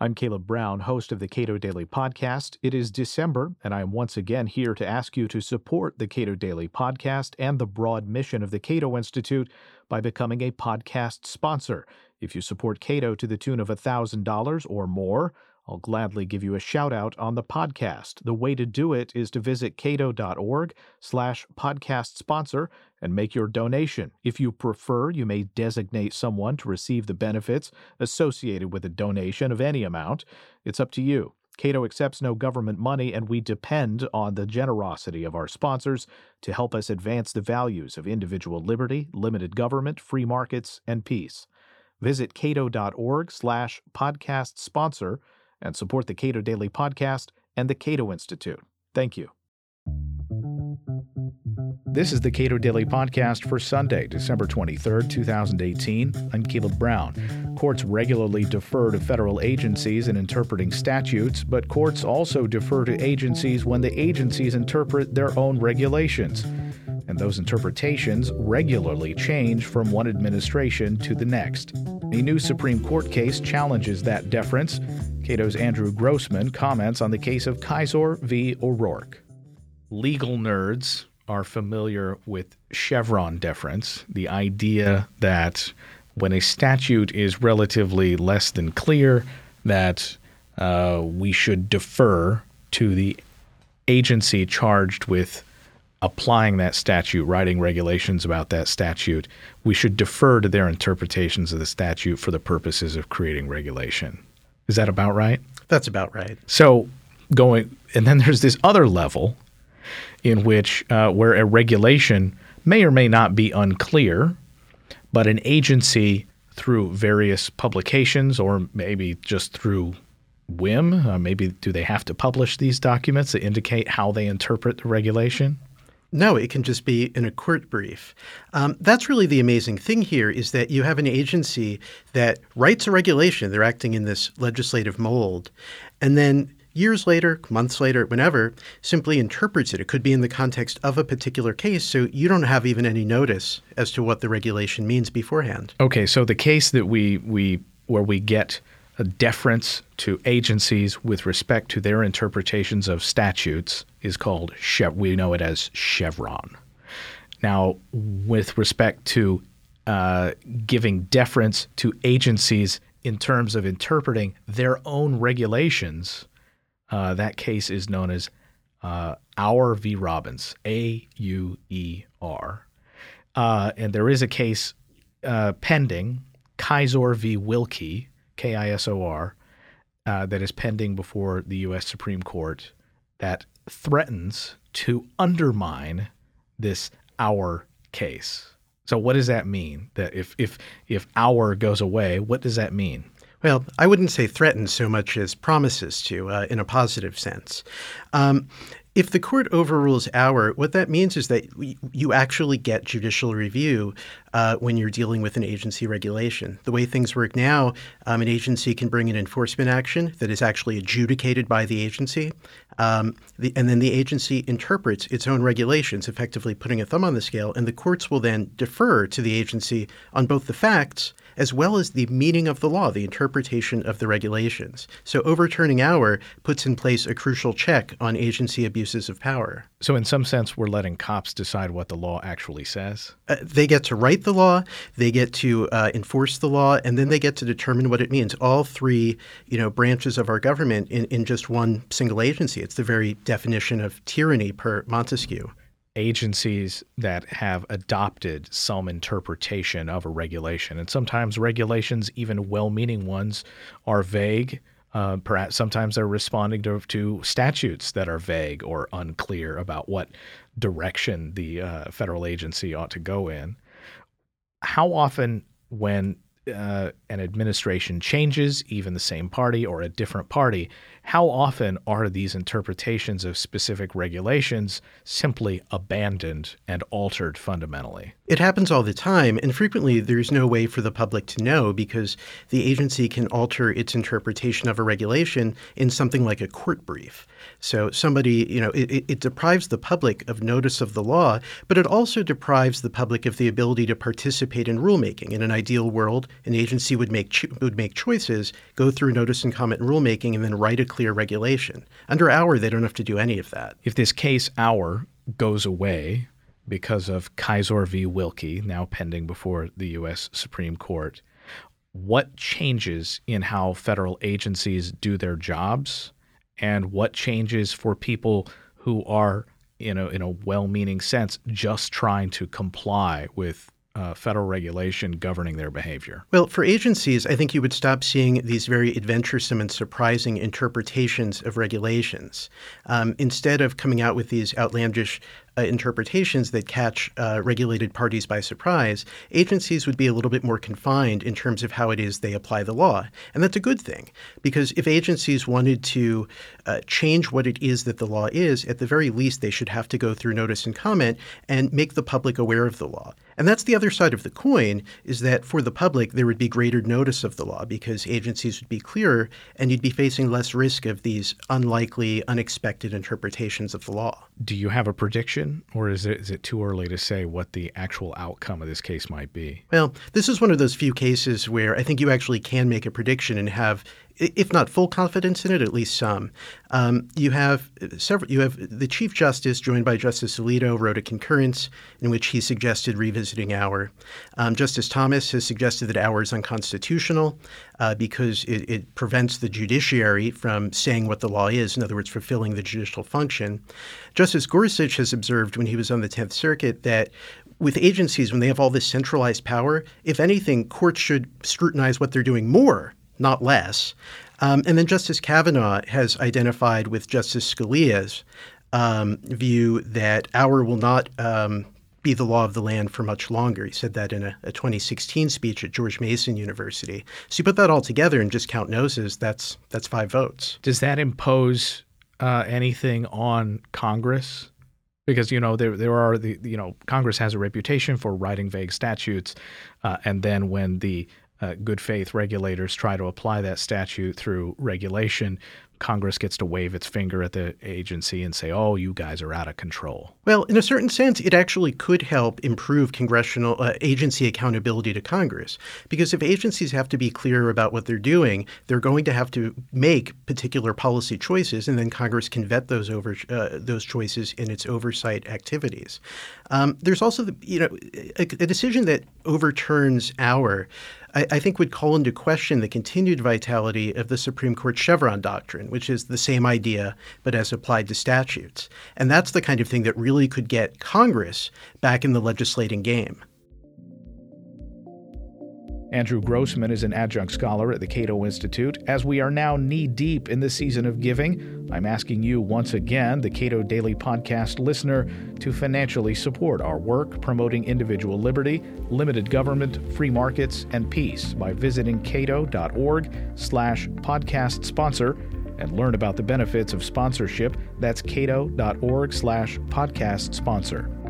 I'm Caleb Brown, host of the Cato Daily Podcast. It is December, and I am once again here to ask you to support the Cato Daily Podcast and the broad mission of the Cato Institute by becoming a podcast sponsor. If you support Cato to the tune of $1,000 or more, I'll gladly give you a shout-out on the podcast. The way to do it is to visit cato.org/podcast sponsor and make your donation. If you prefer, you may designate someone to receive the benefits associated with a donation of any amount. It's up to you. Cato accepts no government money, and we depend on the generosity of our sponsors to help us advance the values of individual liberty, limited government, free markets, and peace. Visit cato.org/podcast sponsor and support the Cato Daily Podcast and the Cato Institute. Thank you. This is the Cato Daily Podcast for Sunday, December 23rd, 2018. I'm Caleb Brown. Courts regularly defer to federal agencies in interpreting statutes, but courts also defer to agencies when the agencies interpret their own regulations. And those interpretations regularly change from one administration to the next. A new Supreme Court case challenges that deference. Cato's Andrew Grossman comments on the case of Kisor v. O'Rourke. Legal nerds are familiar with Chevron deference, the idea that when a statute is relatively less than clear, that we should defer to the agency charged with applying that statute, writing regulations about that statute. We should defer to their interpretations of the statute for the purposes of creating regulation. Is that about right? That's about right. So and then there's this other level in which where a regulation may or may not be unclear, but an agency through various publications or maybe just through whim, maybe do they have to publish these documents that indicate how they interpret the regulation? No, it can just be in a court brief. That's really the amazing thing here is that you have an agency that writes a regulation. They're acting in this legislative mold. And then years later, months later, whenever, simply interprets it. It could be in the context of a particular case, so you don't have even any notice as to what the regulation means beforehand. Okay, so the case that where we get a deference to agencies with respect to their interpretations of statutes is called, we know it as Chevron. Now, with respect to giving deference to agencies in terms of interpreting their own regulations, that case is known as Auer v. Robbins, A-U-E-R. And there is a case pending, Kisor v. Wilkie, K-I-S-O-R, that is pending before the U.S. Supreme Court that threatens to undermine this Auer case. So what does that mean? That if Auer goes away, what does that mean? Well, I wouldn't say threatens so much as promises to, in a positive sense. If the court overrules Auer, what that means is that you actually get judicial review when you're dealing with an agency regulation. The way things work now, an agency can bring an enforcement action that is actually adjudicated by the agency, and then the agency interprets its own regulations, effectively putting a thumb on the scale, and the courts will then defer to the agency on both the facts as well as the meaning of the law, the interpretation of the regulations. So overturning Auer puts in place a crucial check on agency abuses of power. So in some sense, we're letting cops decide what the law actually says? They get to write the law, they get to enforce the law, and then they get to determine what it means. All three, branches of our government in just one single agency. It's the very definition of tyranny per Montesquieu. Agencies that have adopted some interpretation of a regulation. And sometimes regulations, even well-meaning ones, are vague. Perhaps sometimes they're responding to statutes that are vague or unclear about what direction the federal agency ought to go in. How often when an administration changes, even the same party or a different party, How often are these interpretations of specific regulations simply abandoned and altered fundamentally? It happens all the time, and frequently there's no way for the public to know because the agency can alter its interpretation of a regulation in something like a court brief. So somebody, it deprives the public of notice of the law, but it also deprives the public of the ability to participate in rulemaking. In an ideal world, an agency would make choices, go through notice and comment and rulemaking, and then write a clear regulation. Under Auer, they don't have to do any of that. If this case Auer goes away because of Kisor v. Wilkie, now pending before the U.S. Supreme Court, what changes in how federal agencies do their jobs, and what changes for people who are, in a well-meaning sense, just trying to comply with federal regulation governing their behavior? Well, for agencies, I think you would stop seeing these very adventuresome and surprising interpretations of regulations. Instead of coming out with these outlandish interpretations that catch regulated parties by surprise, agencies would be a little bit more confined in terms of how it is they apply the law. And that's a good thing, because if agencies wanted to change what it is that the law is, at the very least, they should have to go through notice and comment and make the public aware of the law. And that's the other side of the coin, is that for the public, there would be greater notice of the law because agencies would be clearer and you'd be facing less risk of these unlikely, unexpected interpretations of the law. Do you have a prediction, or is it too early to say what the actual outcome of this case might be? Well, this is one of those few cases where I think you actually can make a prediction and have, if not full confidence in it, at least some. You have the Chief Justice, joined by Justice Alito, wrote a concurrence in which he suggested revisiting Auer. Justice Thomas has suggested that Auer is unconstitutional because it prevents the judiciary from saying what the law is, in other words, fulfilling the judicial function. Justice Gorsuch has observed when he was on the 10th Circuit that with agencies, when they have all this centralized power, if anything, courts should scrutinize what they're doing more, not less. And then Justice Kavanaugh has identified with Justice Scalia's view that Auer will not be the law of the land for much longer. He said that in a 2016 speech at George Mason University. So you put that all together and just count noses, that's 5 votes. Does that impose anything on Congress? Because, there are Congress has a reputation for writing vague statutes, and then when the good faith regulators try to apply that statute through regulation, Congress gets to wave its finger at the agency and say, oh, you guys are out of control. Well, in a certain sense, it actually could help improve congressional agency accountability to Congress. Because if agencies have to be clear about what they're doing, they're going to have to make particular policy choices, and then Congress can vet those choices in its oversight activities. There's also a decision that overturns Auer, I think, would call into question the continued vitality of the Supreme Court Chevron doctrine, which is the same idea but as applied to statutes. And that's the kind of thing that really could get Congress back in the legislating game. Andrew Grossman is an adjunct scholar at the Cato Institute. As we are now knee-deep in the season of giving, I'm asking you once again, the Cato Daily Podcast listener, to financially support our work promoting individual liberty, limited government, free markets, and peace by visiting cato.org/podcast sponsor and learn about the benefits of sponsorship. That's cato.org/podcast sponsor.